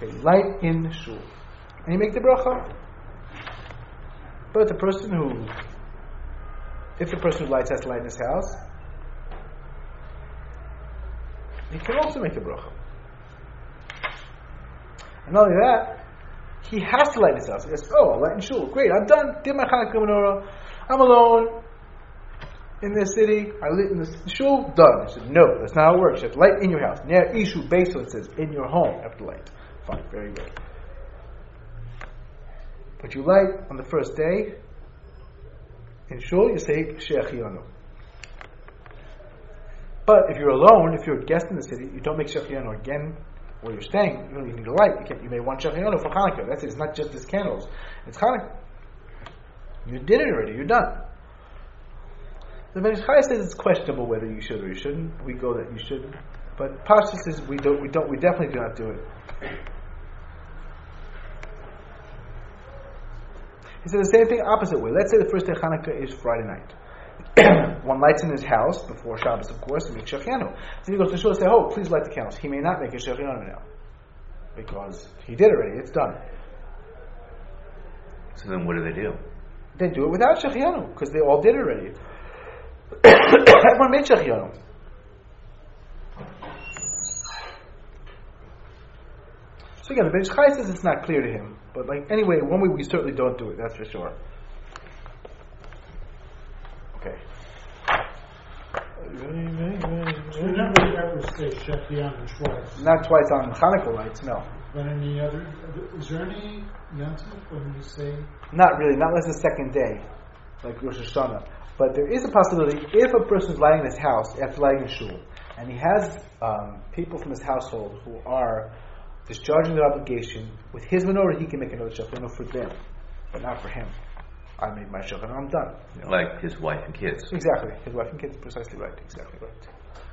Okay, light in shul. And you make the bracha. But if the person who lights has light in his house, he can also make the bracha. And not only that, he has to light in his house. He goes, I'll light in shul. Great, I'm done. Did my Chanukah menorah. I'm alone in this city. I lit in this shul. Done. He said, no, that's not how it works. You have to light in your house. Ner ishu beis, it says, in your home. You have to light. Fine, very good. But you light on the first day. In shul, you say she'achiyanu. But if you're alone, if you're a guest in the city, you don't make she'achiyanu again where you're staying. You don't even need a light. You may want she'achiyanu for Hanukkah. That's it. It's not just as candles. It's Hanukkah. You did it already. You're done. The Ben Ish Chai says it's questionable whether you should or you shouldn't. We go that you shouldn't. But Pasha says we definitely do not do it. He said the same thing opposite way. Let's say the first day of Hanukkah is Friday night. One lights in his house before Shabbos, of course, and makes shechianu. Then he goes to shul and says, please light the candles. He may not make a shechianu now. Because he did already. It's done. So then what do? They do it without shechianu, because they all did already. Everyone made shechianu. So again, the Ben Ish Chai says it's not clear to him. But anyway, one way we certainly don't do it, that's for sure. Okay. So you never ever say shechianu twice. Not twice on Hanukkah lights, no. But any other, is there any yantiv when you say? Not really, not unless the second day, like Rosh Hashanah. But there is a possibility, if a person is lighting in his house after lighting in shul, and he has people from his household who are discharging their obligation, with his menorah he can make another shechianu for them, but not for him. I made my shechianu, I'm done. Like his wife and kids. Exactly, his wife and kids, precisely right, exactly right.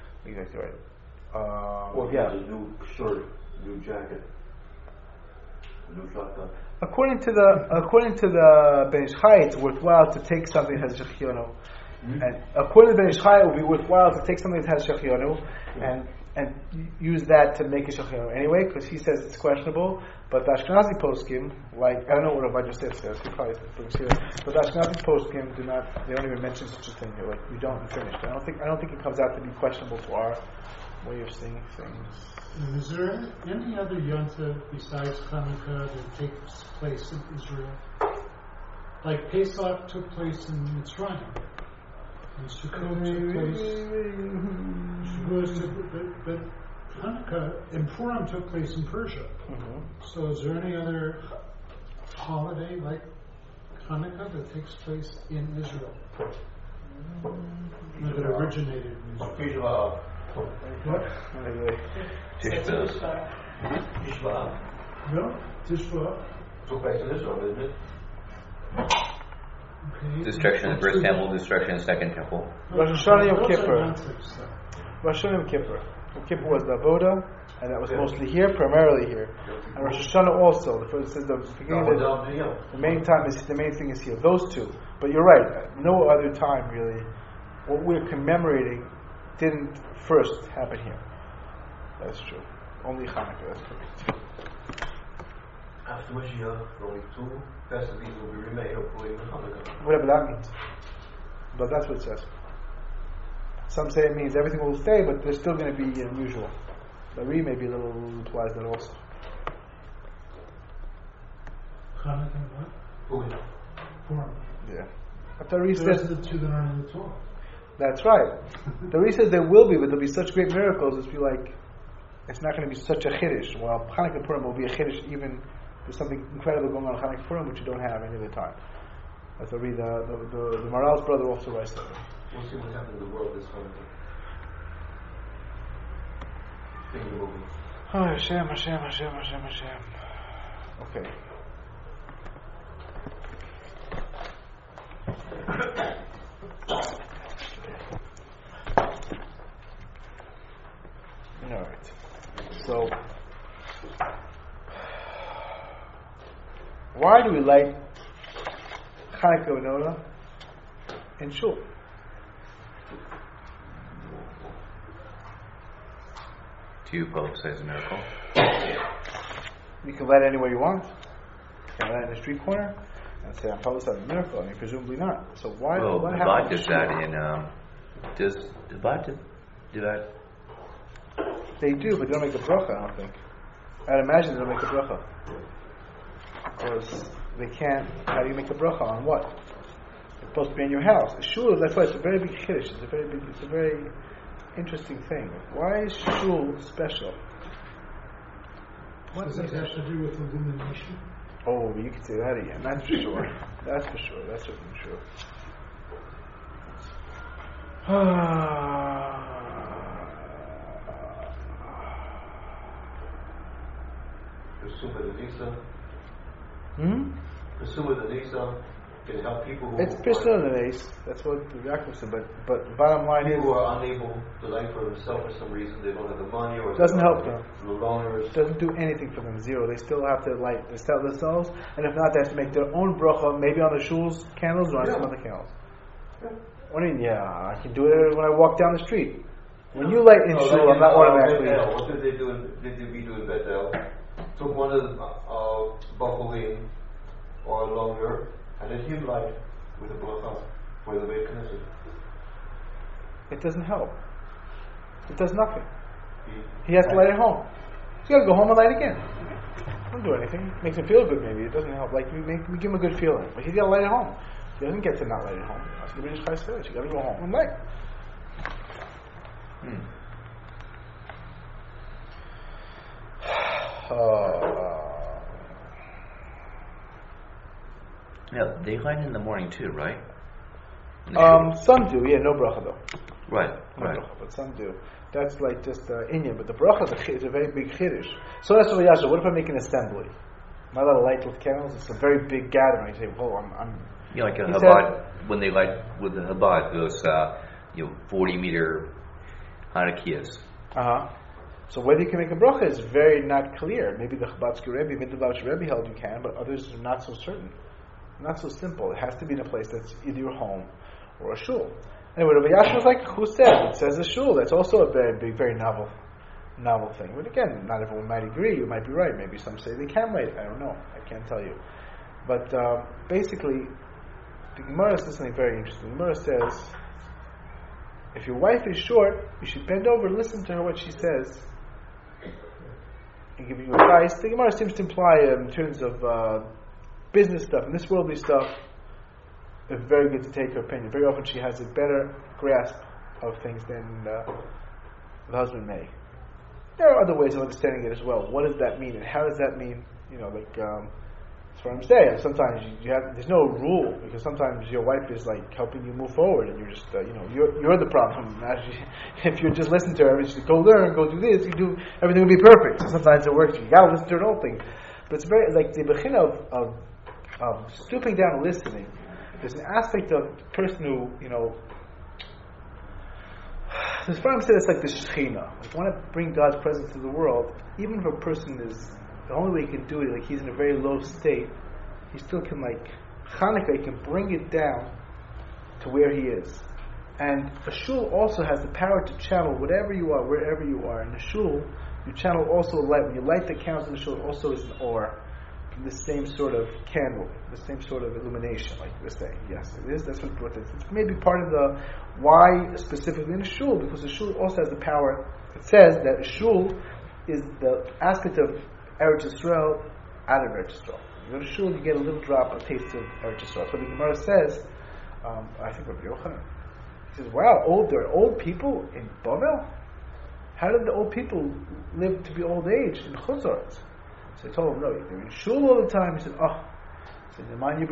Or he has a new shirt, new jacket, a new shotgun. According to the Ben Ish Chai, it's worthwhile to take something that has shechianu. And according to the Ben Ish Chai, it would be worthwhile to take something that has shechianu and use that to make a shechianu anyway, because he says it's questionable. But the Ashkenazi poskim, I don't know what Rav Yosef says, he probably brings here, but the Ashkenazi poskim they don't even mention such a thing. They're like, we don't finish. I don't think it comes out to be questionable to our way of seeing things. And is there any other yontif besides Hanukkah that takes place in Israel? Like Pesach took place in Mitzrayim, and Sukkot took place. But Hanukkah and Purim took place in Persia. Mm-hmm. So is there any other holiday like Hanukkah that takes place in Israel? That originated in Israel? What? Tishba. No? Tishba? Took place in Israel, didn't it? Okay. Destruction of the first temple, destruction of the second temple. Rosh Hashanah Yom Those are Kippur. yontifs, though. Rosh Hashanah Yom Kippur. Yom Kippur was the Avoda, and that was mostly here, primarily here. And Rosh Hashanah also. The first says the beginning of the main thing is here. Those two. But you're right. No other time really. What we're commemorating didn't first happen here. That's true. Only Hanukkah. That's correct. After Mashiach, only two festivals will be remade according to Hanukkah. Whatever that means. But that's what it says. Some say it means everything will stay, but there's still going to be unusual. The Re may be a little implies that also. Hanukkah what? Purim. Purim. Yeah. But the Re Those says are the two that aren't in the Torah. that's right. The Re says there will be, but there'll be such great miracles. It's be like it's not going to be such a chiddush. While Hanukkah Purim will be a chiddush, even there's something incredible going on in Hanukkah Purim which you don't have any other time. That's the Re. The Maral's brother also writes that. We'll see what's happening in the world this Hanukkah. Finger moving. Oh, Hashem. Okay. All right. So, why do we light Hanukkah menorah in shul? To you, Pope, says a miracle. You can light it anywhere you want. You can light it in a street corner and say, I'm publicizing a miracle. I mean, presumably not. So why? Well, what Chabad happened? does that in. Does Chabad do that? They do, but they don't make a bracha, I don't think. I'd imagine they don't make a bracha. Because they can't. How do you make a bracha on what? It's supposed to be in your house. A shul, that's why it's a very big chiddush. It's a very interesting thing. Why is shul special? Does that have to do with illumination? Oh, you can say that again. That's for sure. That's for sure. That's certainly true. Presumably the Nisa. Hmm? Presumably the Nisa can help people who It's personal days. That's what the Yaakov said. But the bottom line is, people who are unable to light for themselves for some reason. They don't have the money, or doesn't help them. The loners. It doesn't do anything for them. Zero. They still have to light themselves, and if not, they have to make their own bracha, maybe on the shul's candles or on some other candles. Yeah. What do you mean? Yeah, I can do it when I walk down the street. When you light in shul, I'm not automatically. What did they do? Did they do in Bethel? Took one of the Buffalin or a longer, and let him light with a bracha for the Beit Knesset. It doesn't help. It does nothing. He has to light at home. He's got to go home and light again. Doesn't do anything. Makes him feel good. Maybe it doesn't help. Like we give him a good feeling, but he's got to light at home. He doesn't get to not light at home. That's the British Christ says. You got to go home and light. Yeah, they light in the morning too, right? Some do, yeah, no bracha though. Right, No right. bracha, but some do. That's like just Inyan, but the bracha is a very big chiddush. So that's what Yasha. What if I make an assembly? Am I allowed to light with candles? It's a very big gathering. You say, "Whoa, I'm." Yeah, like a He Chabad, when they light with the Chabad, those 40-meter Hanukkahs. So whether you can make a bracha is very not clear. Maybe the Chabadski Rebbe, Midlevavsh Rebbe held you can, but others are not so certain. Not so simple. It has to be in a place that's either your home or a shul. Anyway, Rabbi Yasha was like, who said? It says a shul. That's also a very big, very novel thing. But again, not everyone might agree. You might be right. Maybe some say they can light it. I don't know. I can't tell you. But basically, the Gemara says something very interesting. The Gemara says, if your wife is short, you should bend over and listen to her what she says and give you advice. The Gemara seems to imply in terms of business stuff and this worldly stuff, it's very good to take her opinion. Very often she has a better grasp of things than the husband may. There are other ways of understanding it as well. What does that mean, and how does that mean? That's what I'm saying. Sometimes there's no rule, because sometimes your wife is like helping you move forward, and you're just you're the problem. If you just listen to her and she says, go learn, go do this, you do, everything will be perfect. So sometimes it works. You gotta listen to her whole thing. But it's very like the bechina of stooping down and listening. There's an aspect of the person who, this Psalm said it's like the Shekhinah. If you want to bring God's presence to the world, even if a person is, the only way he can do it, like he's in a very low state, he still can, like Hanukkah, he can bring it down to where he is. And a shul also has the power to channel whatever you are, wherever you are. In a shul, you channel also light. When you light the candles in the shul, it also is an or. The same sort of candle, the same sort of illumination, like we're saying. Yes, it is. That's what it is. It's maybe part of the why specifically in a shul, because the shul also has the power. It says that a shul is the aspect of Eretz Yisrael out of Eretz Yisrael. You go to shul, you get a little drop, a taste of Eretz Yisrael. So the Gemara says, I think Rabbi Yochanan, he says, "Wow, there are old people in Bavel. How did the old people live to be old age in Chutz?" So I told him, no, they're in shul all the time. He said, so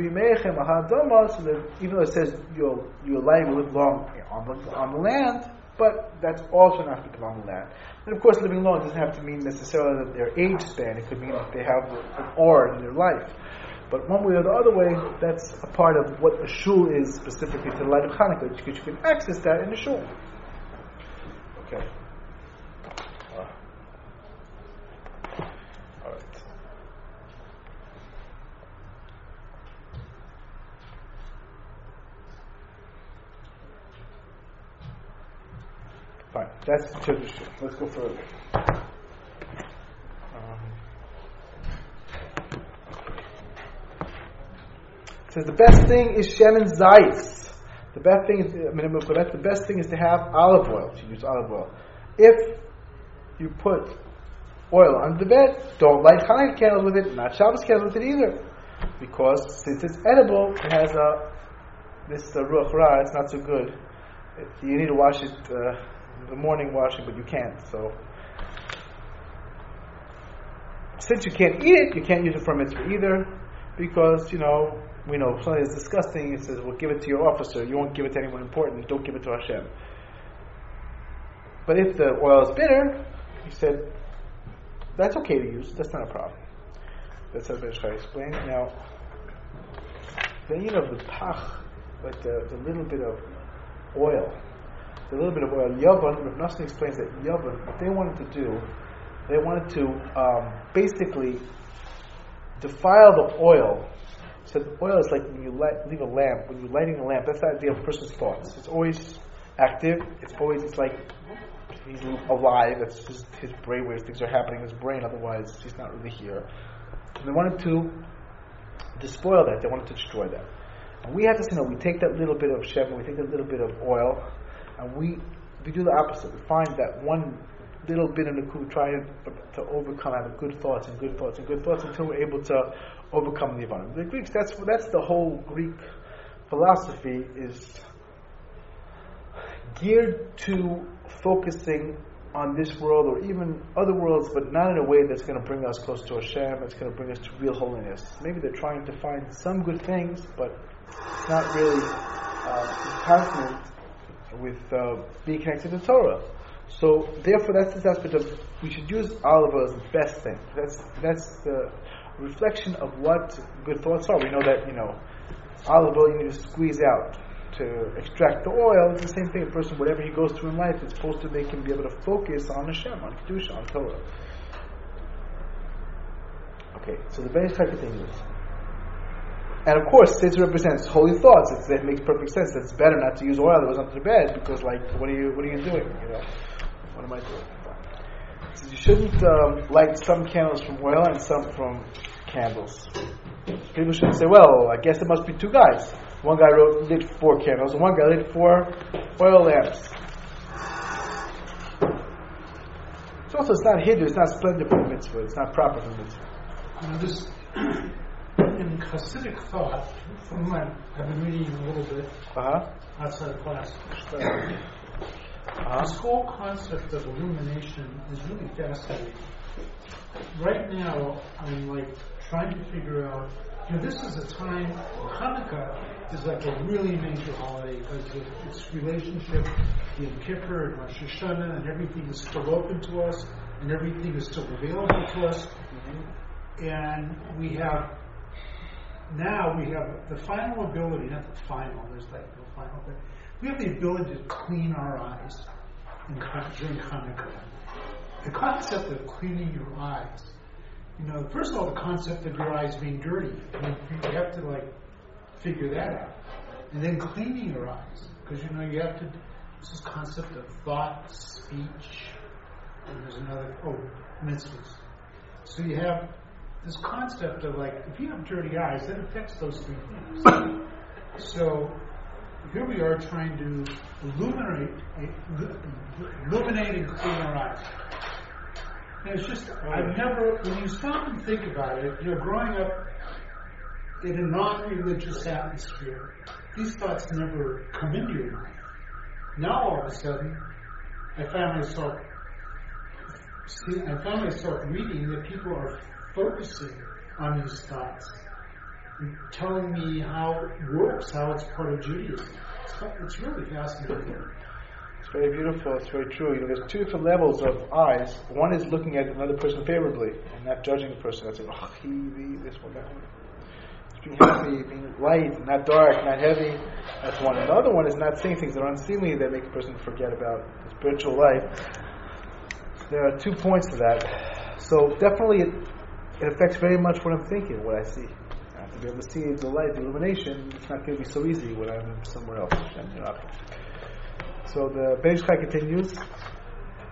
that even though it says your life will live long on the land, but that's also not to on the land. And of course, living long doesn't have to mean necessarily that their age span. It could mean that they have an or in their life. But one way or the other way, that's a part of what a shul is specifically to the light of Hanukkah, because you can access that in a shul. Okay. Fine, that's the tradition. Let's go further. It says the best thing is shemen zayis. The best thing is the best thing is to have olive oil. To use olive oil. If you put oil under the bed, don't light Hanukkah candles with it. Not Shabbos candles with it either, because since it's edible, it has this ruach ra. It's not so good. You need to wash it the morning washing, but you can't. So since you can't eat it, you can't use it for a mitzvah either, because we know if something is disgusting, it says, well, give it to your officer. You won't give it to anyone important. Don't give it to Hashem. But if the oil is bitter, he said, that's okay to use. That's not a problem. That's how Ben Ish Chai explained. Now, the pach, like the little bit of oil, Yavan, Rav Nosson explains that Yavan, what they wanted to do, they wanted to basically defile the oil. So the oil is like when you leave a lamp, when you're lighting a lamp, that's the idea of a person's thoughts. It's always active, it's like he's alive, it's just his brain where things are happening in his brain, otherwise he's not really here. And they wanted to despoil that, they wanted to destroy that. And we have to we take that little bit of shemen, we take that little bit of oil, and we do the opposite. We find that one little bit in the coup, try to overcome, having good thoughts until we're able to overcome the Yavanim. The Greeks, that's the whole Greek philosophy is geared to focusing on this world or even other worlds, but not in a way that's going to bring us close to Hashem, that's going to bring us to real holiness. Maybe they're trying to find some good things, but it's not really consonant with being connected to Torah. So therefore, that's this aspect of we should use olive oil as the best thing. That's the reflection of what good thoughts are. We know that olive oil you need to squeeze out to extract the oil. It's the same thing. A person, whatever he goes through in life, it's supposed to make him be able to focus on Hashem, on Kedusha, on Torah. Okay, so the Ben Ish Chai continues. And of course, this represents holy thoughts. It makes perfect sense. It's better not to use oil that was under the bed because, what are you doing? What am I doing? So you shouldn't light some candles from oil and some from candles. People shouldn't say, "Well, I guess there must be two guys. One guy lit 4 candles, and one guy lit 4 oil lamps." It's not hidden. It's not splendid for the mitzvah. It's not proper for the mitzvah. In Hasidic thought, I've been reading a little bit outside of class. This whole concept of illumination is really fascinating. Right now, I'm trying to figure out. This is a time. Hanukkah is like a really major holiday because of its relationship to Yom Kippur and Rosh Hashanah, and everything is still open to us, and everything is still available to us, and we have the final ability, not the final, there's no final thing. We have the ability to clean our eyes during Hanukkah. The concept of cleaning your eyes, first of all, the concept of your eyes being dirty. You have to figure that out. And then cleaning your eyes, because you have to, this is concept of thought, speech, and there's another, mitzvahs. So you have this concept of if you have dirty eyes, that affects those 3 things. So here we are trying to illuminate and clean our eyes. And it's just, when you stop and think about it, growing up in a non-religious atmosphere, these thoughts never come into your mind. Now all of a sudden, I found myself reading that people are focusing on these thoughts, telling me how it works, how it's part of Judaism. It's really fascinating. It's very beautiful. It's very true. There's 2 different levels of eyes. One is looking at another person favorably and not judging the person. That's this one, that one. It's being happy, being light, not dark, not heavy. That's one. And the other one is not saying things that are unseemly that make a person forget about the spiritual life. There are 2 points to that. So definitely it affects very much what I'm thinking, what I see. I have to be able to see the light, the illumination. It's not going to be so easy when I'm somewhere else. So the Ben Ish Chai continues.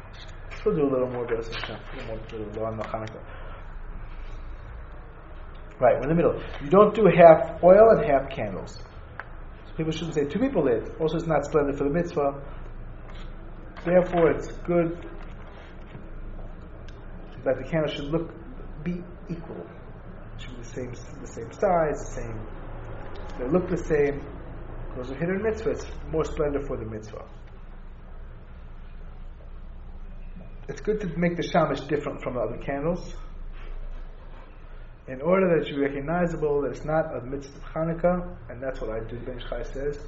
We'll do a little more on the Hanukkah. Right, we're in the middle. You don't do half oil and half candles. So people shouldn't say 2 people lit. Also, it's not splendid for the mitzvah. Therefore, it's good that the candle should be equal. It should be the same size, they look the same. Those are hidden mitzvah. It's more splendor for the mitzvah. It's good to make the shamash different from the other candles, in order that it should be recognizable that it's not a mitzvah of Hanukkah, and that's what I do. Ben Ish Chai says.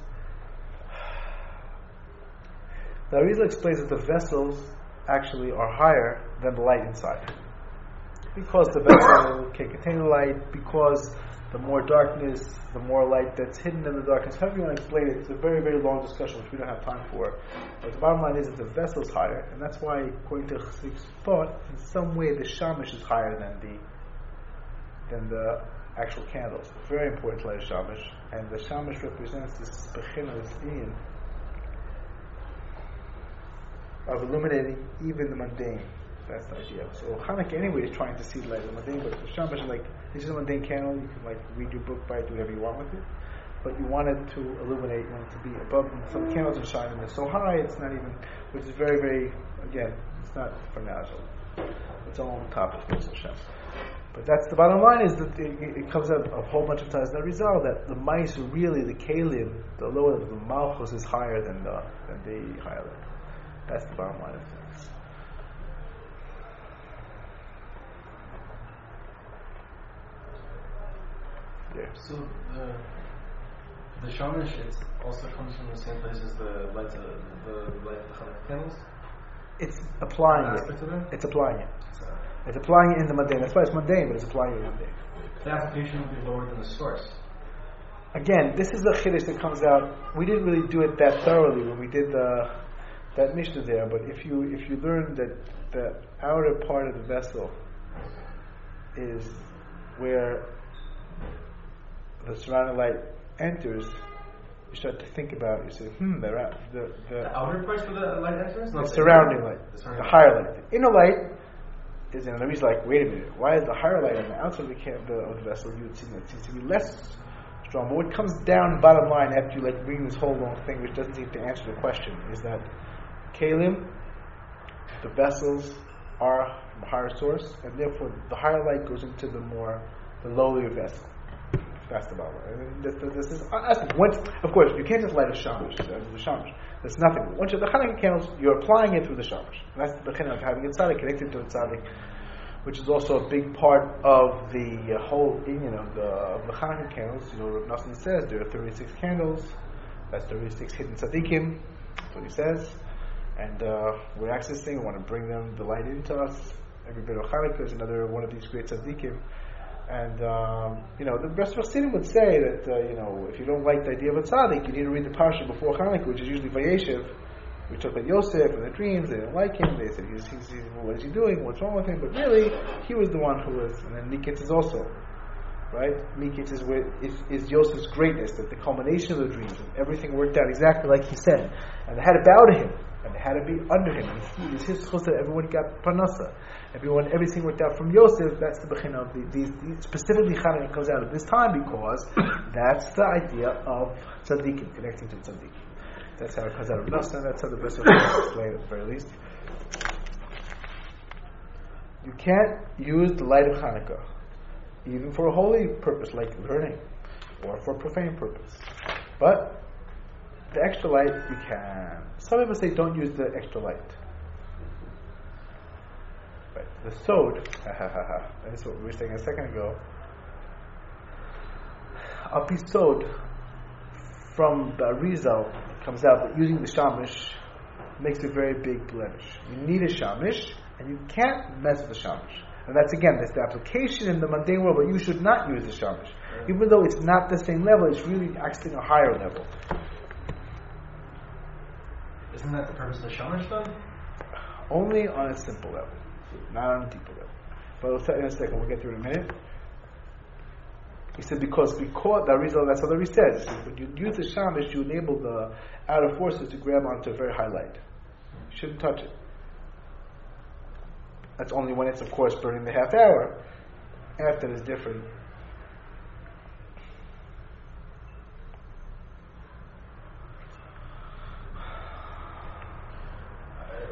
The Arizal explains that the vessels actually are higher than the light inside, because the vessel can contain the light, because the more darkness, the more light that's hidden in the darkness. However you want to explain it, it's a very, very long discussion which we don't have time for. But the bottom line is that the vessel is higher, and that's why, according to Chassid's thought, in some way the shamash is higher than the actual candles. It's very important to light a shamash, and the shamash represents this bechina, this in of illuminating even the mundane. That's the idea. So Hanukkah anyway is trying to see the light of the mundane, but the shamash is it's just a mundane candle. You can read your book by it, do whatever you want with it. But you want it to illuminate, you want it to be above. Some candles are shining, they're so high, it's not even, which is very, very, again, it's not for now, so it's all on top of Hashem. But that's the bottom line, is that it comes up a whole bunch of times in the Rizal that the mice are really, the kalim, the lower of the malchus is higher than the higher level. That's the bottom line of things. Yeah. So the shamash, it also comes from the same place as the light of the Hanukkah candles? It's applying it. It's applying it. It's applying it in the mundane. That's why it's mundane, but it's applying it in the mundane. The application will be lower than the source. Again, this is the chiddush that comes out. We didn't really do it that thoroughly when we did that mishnah there, but if you learn that the outer part of the vessel is where the surrounding light enters, you start to think about it. You say, the outer part where the light enters? The surrounding light. The higher light. The inner light is in, and he's like, wait a minute, why is the higher light on the outside of the vessel? You would see that it seems to be less strong. But what comes down, bottom line, after you reading this whole long thing, which doesn't seem to answer the question, is that kalim, the vessels, are from a higher source, and therefore the higher light goes into the lowlier vessel. That's the bottom line. This is once, of course, you can't just light a shamash. There's nothing. Once you're the Hanukkah candles, you're applying it through the shamash. And that's the bechina of having a tzaddik connected to a tzaddik, which is also a big part of the whole union of the Hanukkah candles. Rav Nosson says there are 36 candles. That's 36 hidden tzaddikim. That's what he says. And we're accessing. We want to bring the light into us. Every bit of Hanukkah is another one of these great tzaddikim. And the rest of Chassidim would say that if you don't like the idea of a tzaddik, you need to read the parsha before Hanukkah, which is usually Vayeshev. We talk about Yosef and the dreams. They didn't like him. They said, what is he doing? What's wrong with him? But really, he was the one who was. And then Miketz is also, right? Miketz is Yosef's greatness, that the culmination of the dreams and everything worked out exactly like he said. And they had to bow to him, and they had to be under him. And it was his chus that everyone got parnasa. Everything worked out from Yosef. That's the bechina of these specifically Hanukkah comes out of this time, because that's the idea of tzaddikim, connecting to tzaddikim. That's how it comes out of Nosson. That's how the best of us explain it, at the very least. You can't use the light of Hanukkah, even for a holy purpose like learning, or for a profane purpose. But the extra light you can. Some people say don't use the extra light. Right. The sod, that's what we were saying a second ago. Al pi sod, from the Arizal, comes out that using the shamash makes a very big blemish. You need a shamash, and you can't mess with the shamash. And that's the application in the mundane world, but you should not use the shamash. Even though it's not the same level, it's really actually a higher level. Isn't that the purpose of the shamash, though? Only on a simple level, not on a deeper level. But I'll tell you in a second, we'll get through in a minute. He said because the Arizal, that's what he says. When you use the shamash, you enable the outer forces to grab onto a very high light. You shouldn't touch it. That's only when it's, of course, burning the half hour. After that is different.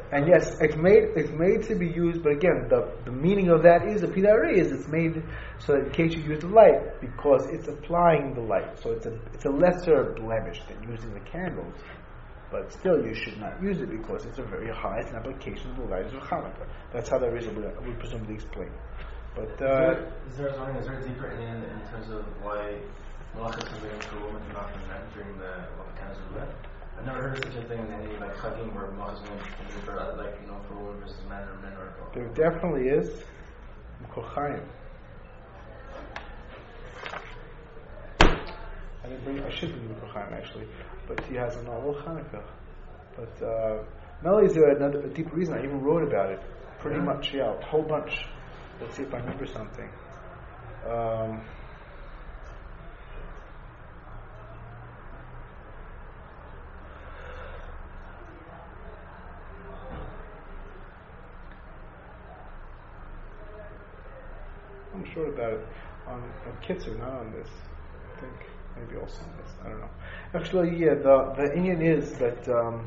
And yes, it's made to be used, but again, the meaning of that is the pidari is it's made so that in case you use the light, because it's applying the light. So it's a lesser blemish than using the candles. But still, you should not use it because it's a very high application of the light of Hanukkah. That's how the Rizal would presumably explain. But is there a deeper meaning in terms of why malachas is given to a woman and not for men during the candles of red? I've never heard of such a thing in any like chagim where malachas is for for a woman versus men or men or. There definitely is. Kochayim. I should bring Kochayim actually, but he has a novel Hanukkah. But not only is there a deep reason, I even wrote about it. Pretty much, yeah, a whole bunch. Let's see if I remember something. I'm sure about it on Kitzur, not on this. I think maybe also on this. I don't know. Actually, yeah, the Indian is that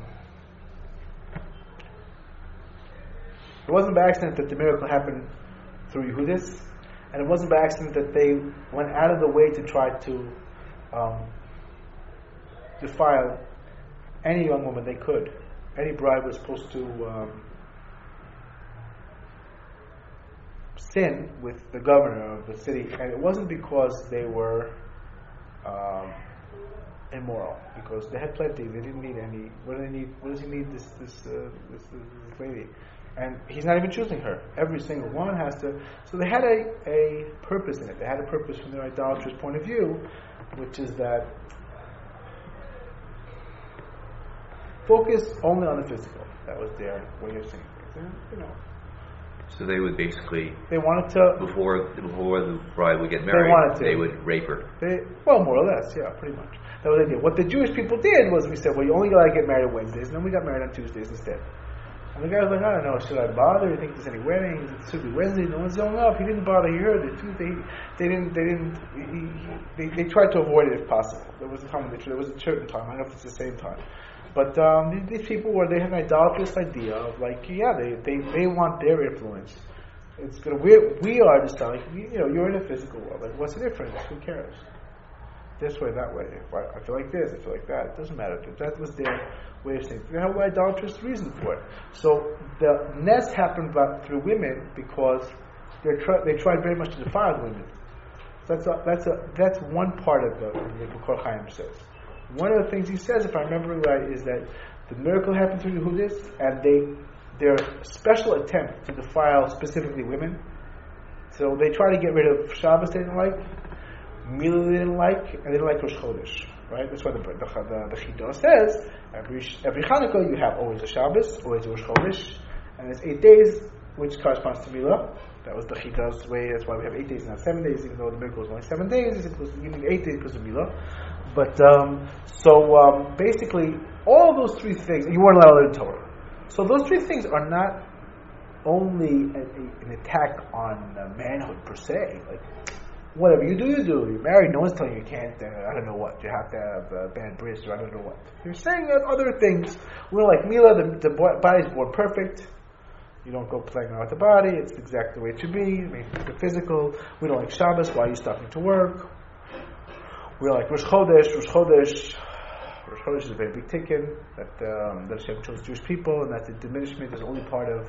it wasn't by accident that the miracle happened through Yehudis, and it wasn't by accident that they went out of the way to try to defile any young woman they could. Any bride was supposed to sin with the governor of the city, and it wasn't because they were immoral, because they had plenty. They didn't need any. What do they need? What does he need? This lady, and he's not even choosing her. Every single one has to. So they had a purpose in it. They had a purpose from their idolatrous point of view, which is that focus only on the physical. That was their way of saying things. And, So they would basically, they wanted to before the bride would get married, they would rape her. Well, more or less, yeah, pretty much. That was the idea. What the Jewish people did was we said, well, you only got to get married on Wednesdays, and then we got married on Tuesdays instead. And the guy was like, I don't know, should I bother? You think there's any weddings? It should be Wednesday. No one's going up. He didn't bother. He heard it. Tuesday. They tried to avoid it if possible. There was a time. There was a certain time. I don't know if it's the same time. But these people they have an idolatrous idea of they want their influence. It's gonna we are just like you're in a physical world. Like what's the difference? Who cares? This way, that way. If I feel like this, I feel like that. It doesn't matter. That was their way of saying. They have an idolatrous reason for it. So the nest happened through women because they tried very much to defile women. So that's one part of the Kol Chaim says. One of the things he says, if I remember right, is that the miracle happened through Yehudis, and their special attempt to defile specifically women. So they try to get rid of Shabbos they didn't like, Mila they didn't like, and they didn't like Rosh Chodesh. Right? That's why the Chidah says every Hanukkah you have always a Shabbos, always a Rosh Chodesh, and there's 8 days, which corresponds to Mila. That was the Chidah's way. That's why we have 8 days, not 7 days, even though the miracle was only 7 days. You need 8 days because of Mila. But basically, all those three things you weren't allowed to learn Torah. So those three things are not only an attack on manhood per se. Like whatever you do, you do. You're married. No one's telling you you can't. I don't know what. You have to have a bad bris or I don't know what. You're saying other things. We're like Mila. The body's born perfect. You don't go playing around with the body. It's exactly the way it should be. The physical. We don't like Shabbos. Why are you stopping to work? We're like Rosh Chodesh. Rosh Chodesh is a very big tikkun that Hashem chose Jewish people, and that the diminishment is only part of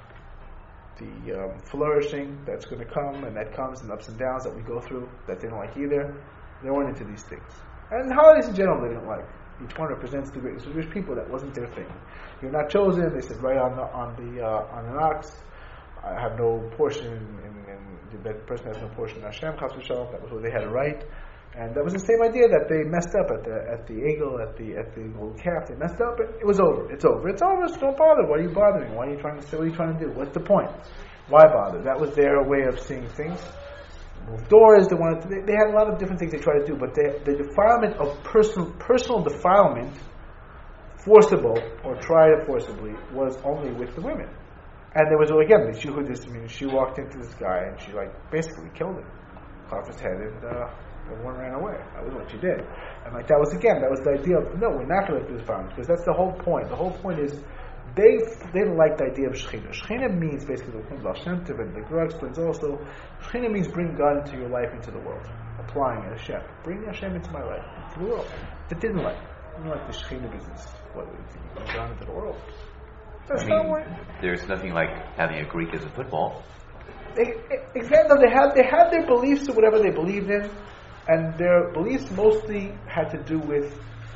the flourishing that's going to come, and that comes in ups and downs that we go through that they don't like either. They weren't into these things, and holidays in general they didn't like. Each one represents the greatness of Jewish people. That wasn't their thing. You're not chosen. They said right on an ox. I have no portion in that person has no portion in Hashem. Chas v'shalom. That was what they had a right. And that was the same idea that they messed up at the eagle, at the gold calf. They messed up. It was over. It's over. It's over. So don't bother. Why are you bothering? Why are you trying to say? What are you trying to do? What's the point? Why bother? That was their way of seeing things. Move doors. They had a lot of different things they tried to do. But the defilement of personal defilement, forcible or try to forcibly, was only with the women. And there was again the Yehudis. I mean, she walked into this guy and she basically killed him, off his head, and the one ran away. That was what she did. And that was the idea of, no, we're not going to do this violence, because that's the whole point. The whole point is they didn't like the idea of Shechina. Shechina means basically the Baal Shem Tov, and the Gemara explains also, Shechina means bring God into your life, into the world. Applying it, Hashem. Bring Hashem into my life, into the world. They didn't like. They didn't like the Shechina business. What, you think you bring God into the world? That's not what. There's nothing like having a Greek as a football. Exactly. They had their beliefs or whatever they believed in, and their beliefs mostly had to do with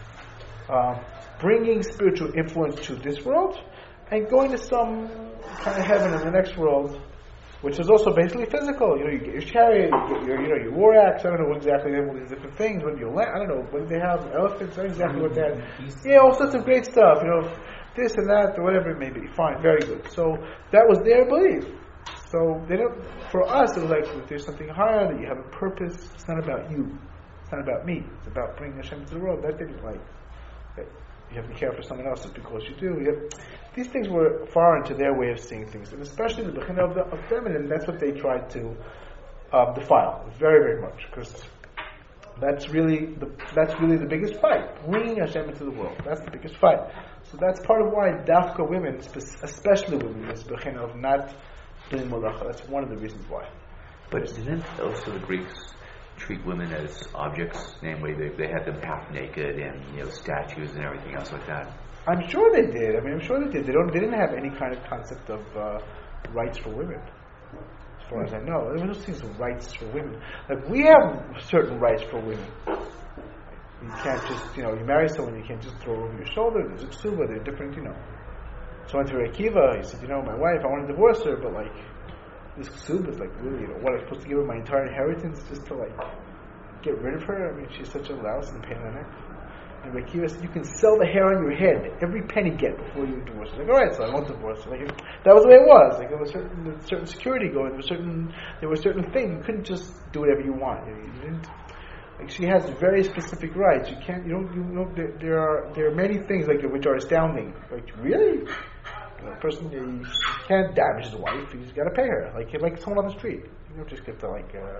bringing spiritual influence to this world and going to some kind of heaven in the next world, which is also basically physical. You get your chariot, you get your war axe. I don't know what exactly all these different things. When you land, I don't know what they have. Elephants. I don't know exactly what they have. Yeah, all sorts of great stuff. This and that, or whatever it may be. Fine, very good. So that was their belief. So they don't. For us, it was like if there's something higher, that you have a purpose. It's not about you. It's not about me. It's about bringing Hashem into the world. That didn't like. You have to care for someone else because you do. These things were foreign to their way of seeing things, and especially the Bechina of feminine. That's what they tried to defile very, very much, because that's really the biggest fight. Bringing Hashem into the world. That's the biggest fight. So that's part of why Dafka women, especially women, is Bechina of not doing Malacha. That's one of the reasons why. But didn't also the Greeks treat women as objects? Namely, they had them half naked and statues and everything else like that. I'm sure they did. I'm sure they did. They didn't have any kind of concept of rights for women, as far as I know. There were no things of rights for women. Like we have certain rights for women. You can't just, you marry someone, you can't just throw over your shoulder. There's a ksuba, they're different, So I went to Akiva, he said, my wife, I want to divorce her, but this ksuba is really, what, I'm supposed to give her my entire inheritance just to get rid of her? She's such a louse and a pain in the neck. And Akiva said, you can sell the hair on your head, every penny get before you divorce her. Alright, so I won't divorce her. That was the way it was. There was certain security going, there were certain things, you couldn't just do whatever you want. You didn't. She has very specific rights. You can't. There are many things which are astounding. Really, a person you can't damage his wife. He's got to pay her. Like someone on the street. You don't just get to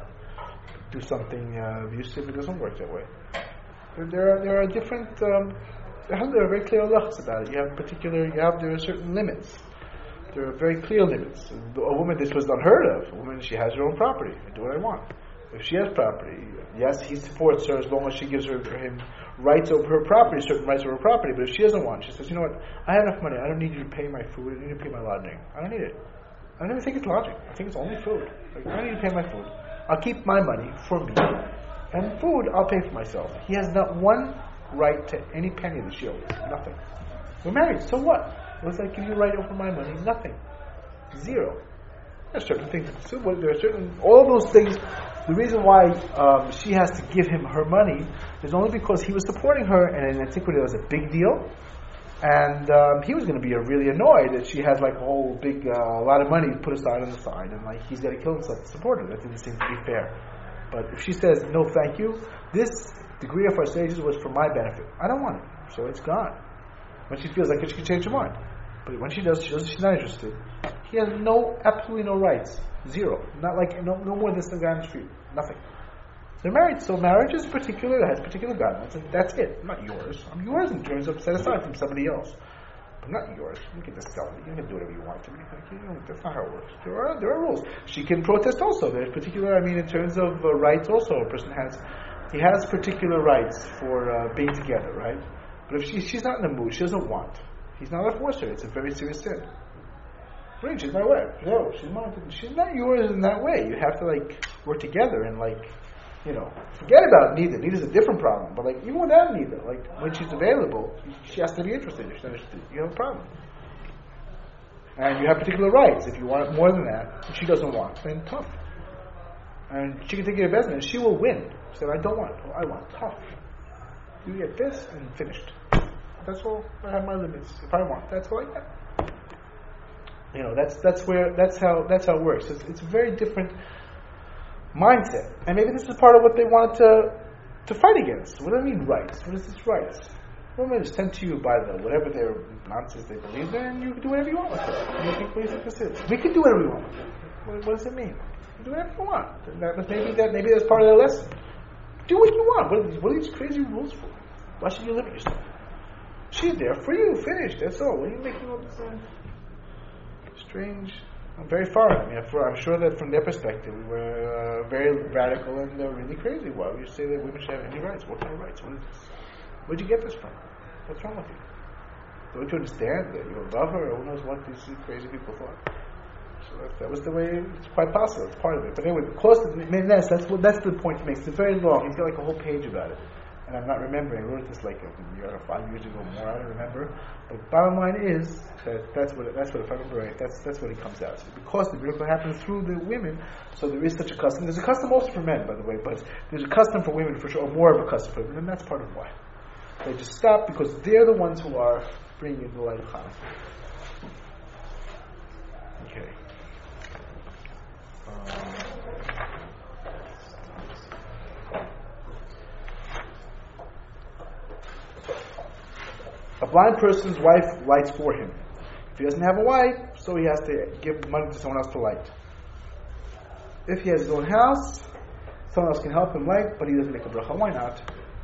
do something abusive. It doesn't work that way. There are different. There are very clear halachas about it. There are certain limits. There are very clear limits. A woman, this was unheard of. A woman, she has her own property. I do what I want. If she has property, yes, he supports her as long as she gives him rights over her property, certain rights over her property. But if she doesn't want, she says, you know what, I have enough money. I don't need you to pay my food. I don't need you to pay my lodging. I don't need it. I don't even think it's lodging. I think it's only food. I don't need you to pay my food. I'll keep my money for me. And food, I'll pay for myself. He has not one right to any penny that she owes. Nothing. We're married. So what? What does that give you right over my money? Nothing. Zero. There are certain things. There are certain. All those things. The reason why she has to give him her money is only because he was supporting her, and in antiquity that was a big deal. And he was going to be really annoyed that she has a whole big, a lot of money put aside on the side, and he's got to kill himself to support her. That didn't seem to be fair. But if she says no, thank you, this degree of our sages was for my benefit. I don't want it, so it's gone. When she feels like it, she can change her mind. But when she does, she's not interested. He has absolutely no rights. Zero. Not no more than some guy on the street. Nothing. They're married, so marriage is particular, it has particular guidelines, and that's it. I'm not yours. I'm yours in terms of set aside from somebody else. I'm not yours. You can just sell it. You can do whatever you want to me. That's not how it works. There are rules. She can protest also. There's particular, in terms of rights also, a person has particular rights for being together, right? But if she's not in the mood, she doesn't want. He's not a forcer. It's a very serious sin. Right, she's my wife. No, she's mine. She's not yours in that way. You have to work together and forget about neither. Neither's a different problem. But even without neither, when she's available, she has to be interested. If she's not interested, you have a problem. And you have particular rights. If you want more than that, and she doesn't want, then tough. And she can take your investment, and she will win. She said, I don't want. Oh, I want. Tough. You get this, and finished. That's all. I have my limits. If I want, that's all I get. That's how it works. It's a very different mindset, and maybe this is part of what they wanted to fight against. What do I mean rights? What is this rights? Women are sent to you by whatever their nonsense they believe in, and you can do whatever you want with it. What do you think this is? We can do whatever we want with it. What does it mean? You do whatever you want. Maybe that's part of their lesson. Do what you want. What are these crazy rules for? Why should you limit yourself? She's there for you. Finished. That's all. What are you making all this strange? I'm very foreign. I mean, I'm sure that from their perspective, we were very radical and really crazy. Why would you say that women should have any rights? What kind of rights? What is this? Where'd you get this from? What's wrong with you? Don't you understand that you love her, or who knows what these crazy people thought? So that was the way. It's quite possible. It's part of it. But anyway, that's the point he makes. It's very long. He's got like a whole page about it, and I'm not remembering. I wrote this like a year or 5 years ago, more. I don't remember. But bottom line is that that's what if I remember right, that's what it comes out to. Because the miracle happens through the women, so there is such a custom. There's a custom also for men, by the way, but there's a custom for women for sure, or more of a custom for women, and that's part of why. They just stop because they're the ones who are bringing in the light of Hanukkah. Okay. A blind person's wife lights for him. If he doesn't have a wife, so he has to give money to someone else to light. If he has his own house, someone else can help him light, but he doesn't make a bracha. Why not?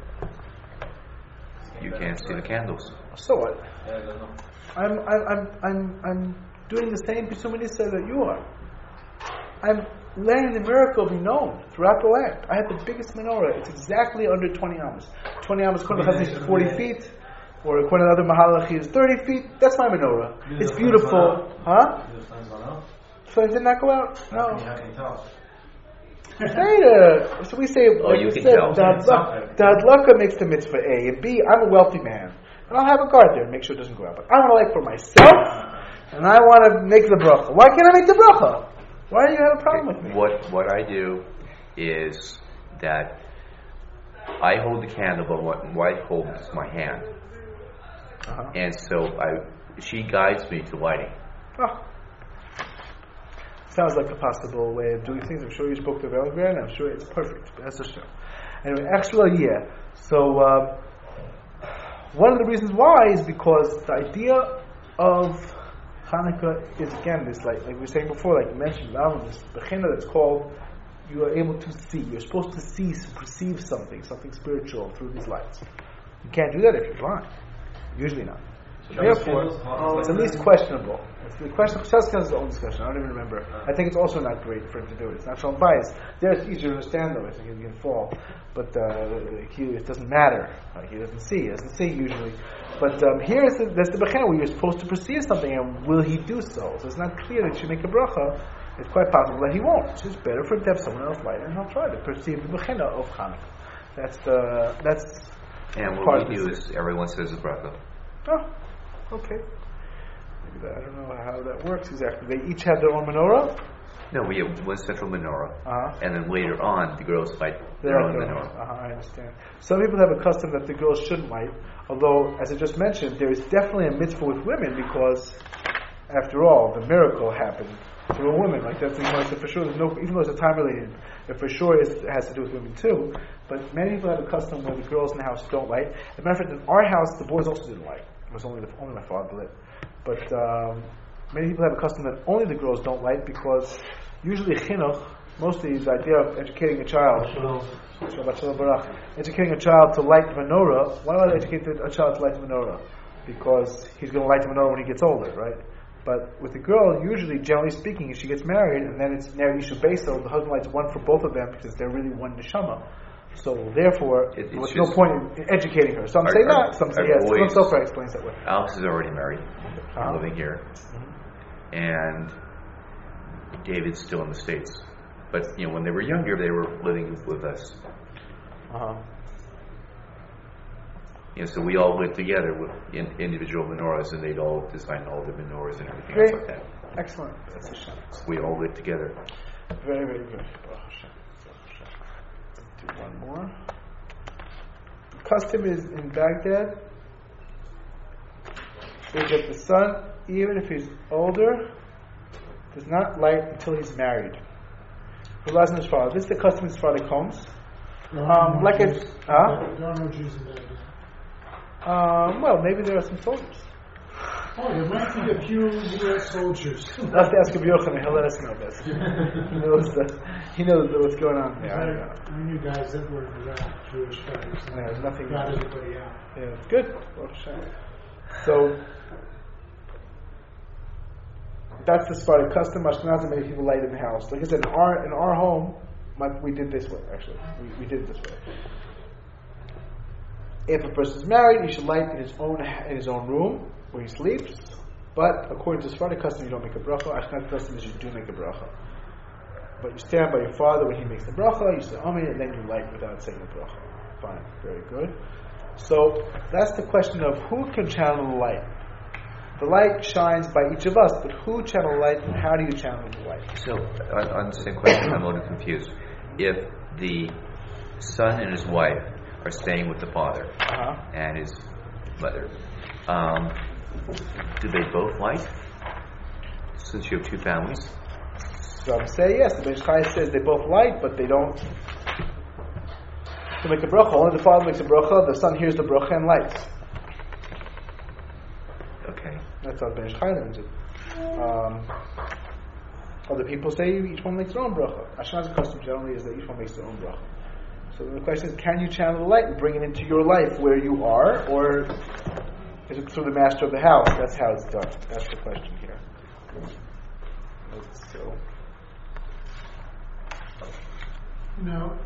You can't see the candles. So what? Yeah, I don't know. I'm doing the same Pesumini said that you are. I'm letting the miracle be known throughout the land. I have the biggest menorah. It's exactly under 20 amos. 20 amos according to Chazon is 40 feet, or according to other Mahalach is 30 feet. That's my menorah. It's beautiful. Huh? So it did not go out? No. How can you tell? So we say, Oh, you can tell. the Hadlaka makes the mitzvah A, and B, I'm a wealthy man. And I'll have a guard there and make sure it doesn't go out. But I want to light for myself, and I want to make the bracha. Why can't I make the bracha? Why do you have a problem with me? What I do is that I hold the candle, but my wife holds my hand. Uh-huh. And so she guides me to lighting. Oh. Sounds like a possible way of doing things. I'm sure you spoke to Velgren, and I'm sure it's perfect. That's a show. Anyway, actually, yeah. So, one of the reasons why is because the idea of Hanukkah is, again, this, like we were saying before, like you mentioned, this bechina that's called, you are able to see. You're supposed to see, to perceive something spiritual through these lights. You can't do that if you're blind. Usually not. So therefore, it's at least questionable. It's the question. Chazon has his own discussion. I don't even remember. I think it's also not great for him to do it. It's not shalom bias. There, it's easier to understand though. I think he can fall, but it doesn't matter. He doesn't see. He doesn't see usually. But here is there's the bechina where you're supposed to perceive something, and will he do so? So it's not clear that he should make a bracha. It's quite possible that he won't. It's just better for him to have someone else light, and he'll try to perceive the bechina of Hanukkah. That's. And what we do is everyone says a bracha. Oh, okay. Maybe I don't know how that works exactly. They each have their own menorah? No, we have one central menorah, Uh-huh. and then later on the girls light Their their own own. menorah. I understand. Some people have a custom that the girls shouldn't light, although, as I just mentioned, there is definitely a mitzvah with women because, after all, the miracle happened through a woman. Like that's for sure. There's no, even though it's a time related, it for sure it has to do with women too. But many people have a custom where the girls in the house don't light. As a matter of fact, in our house, the boys also didn't light. It was only my father lit. But many people have a custom that only the girls don't light because usually chinuch, mostly the idea of educating a child, educating a child to light the menorah. Why not educate a child to light the menorah? Because he's going to light the menorah when he gets older, right? But with the girl, usually, generally speaking, if she gets married, and then it's Ner Isha Beiso, the husband lights one for both of them because they're really one neshama. So therefore, there's no point in educating her. Some say not, some say yes. Some Sofer explains that way. Alex is already married, living here, and David's still in the States. But when they were younger, they were living with us. So we all lived together with individual menorahs, and they'd all design all the menorahs and everything else like that. Excellent. That's a shame. We all lived together. Very, very good. Do one more. The custom is in Baghdad is that the son, even if he's older, does not light until he's married. This is the custom in Sephardic homes. There are no Jews in Baghdad. Well, maybe there are some soldiers. Oh, there might be a few U.S. soldiers. I'll have to ask Rabbi Yochanan. He'll let us know this. He knows what's going on there. I knew guys that were around Jewish guys. There's nothing. Got everybody out. Yeah, it's good. Well, So that's the Sephardic custom. Ashkenazi, many people light in the house. Like I said, in our home, we did this way. Actually, we did it this way. If a person is married, he should light in his own room where he sleeps. But according to Sephardic custom, you don't make a bracha. Ashkenazi custom is you do make a bracha. But you stand by your father when he makes the bracha. You say amen, and then you light without saying the bracha. Fine, very good. So that's the question of who can channel the light. The light shines by each of us, but who channel the light and how do you channel the light? So, on the same question, I'm a little confused. If the son and his wife are staying with the father and his mother, do they both light? Since you have two families? Some say yes. The Beis Chai says they both light, but they don't make the bracha. Only the father makes the bracha, the son hears the bracha and lights. Okay. That's how the Beis Chai learns it. Other people say each one makes their own bracha. Ashkenaz's custom generally is that each one makes their own bracha. So the question is, can you channel the light and bring it into your life where you are, or is it through the master of the house? That's how it's done. That's the question here. So. No.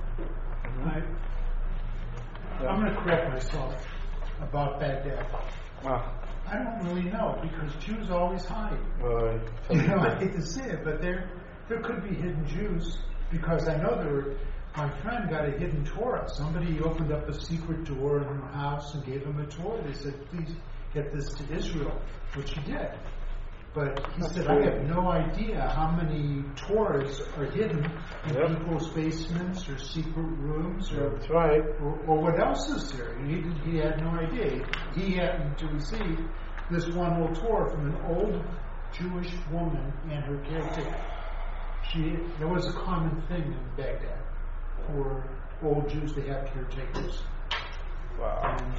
I'm going to correct myself about Baghdad. I don't really know, because Jews always hide. I hate to say it, but there could be hidden Jews, because I know my friend got a hidden Torah. Somebody opened up a secret door in her house and gave him a Torah. They said, please get this to Israel, which he did. But he said, I have no idea how many Torahs are hidden in people's basements or secret rooms or what else is there. He had no idea. He happened to receive this one little Torah from an old Jewish woman and her caretaker. There was a common thing in Baghdad for old Jews to have caretakers. Wow. And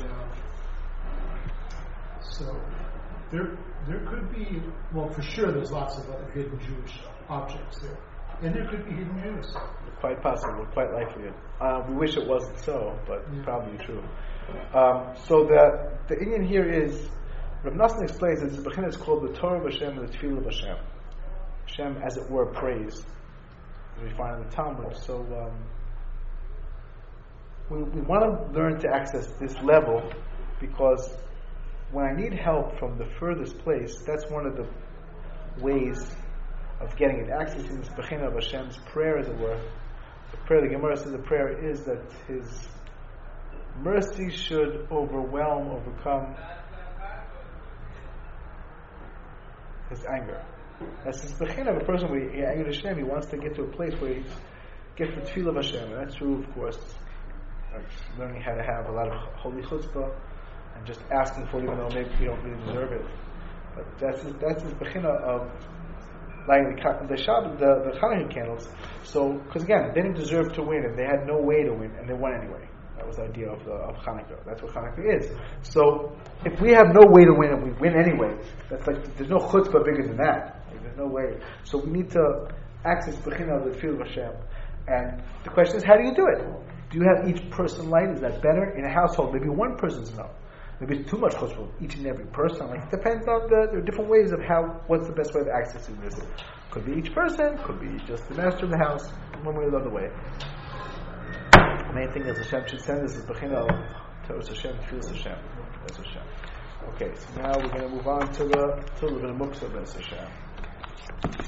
so there could be, well, for sure there's lots of other hidden Jewish objects there. And there could be hidden Jews. Quite possible, quite likely. We wish it wasn't so, but probably true. So the Indian here is, Rav Nassan explains that this Bechina is called the Torah of Hashem and the Tefillah of Hashem. Hashem, as it were, praise, as we find in the Talmud. So we want to learn to access this level, because when I need help from the furthest place, that's one of the ways of getting it. Accessing this Bechina of Hashem's prayer, as it were. The prayer, the Gemara says the prayer is that His mercy should overcome His anger. That's His Bechina of a person when he angers Hashem. He wants to get to a place where he gets the Tefillah of Hashem. And that's true, of course, like learning how to have a lot of holy chutzpah, and just asking for it, even though maybe you don't really deserve it. But that's his bechina of lighting the Hanukkah candles. So, because again, they didn't deserve to win, and they had no way to win, and they won anyway. That was the idea of Hanukkah. That's what Hanukkah is. So, if we have no way to win and we win anyway, that's like there's no chutzpah bigger than that. Like, there's no way. So we need to access bechina of the field of Hashem. And the question is, how do you do it? Do you have each person light? Is that better? In a household, maybe one person's enough. Maybe it's too much chutzpah each and every person. Like, it depends on there are different ways of what's the best way of accessing this. Could be each person, could be just the master of the house, one way or the other way. The main thing is Hashem should send us is bechina of Torah Hashem, Tefillah Hashem. That's Hashem. Okay, so now we're going to move on to the Muktzah of Hashem.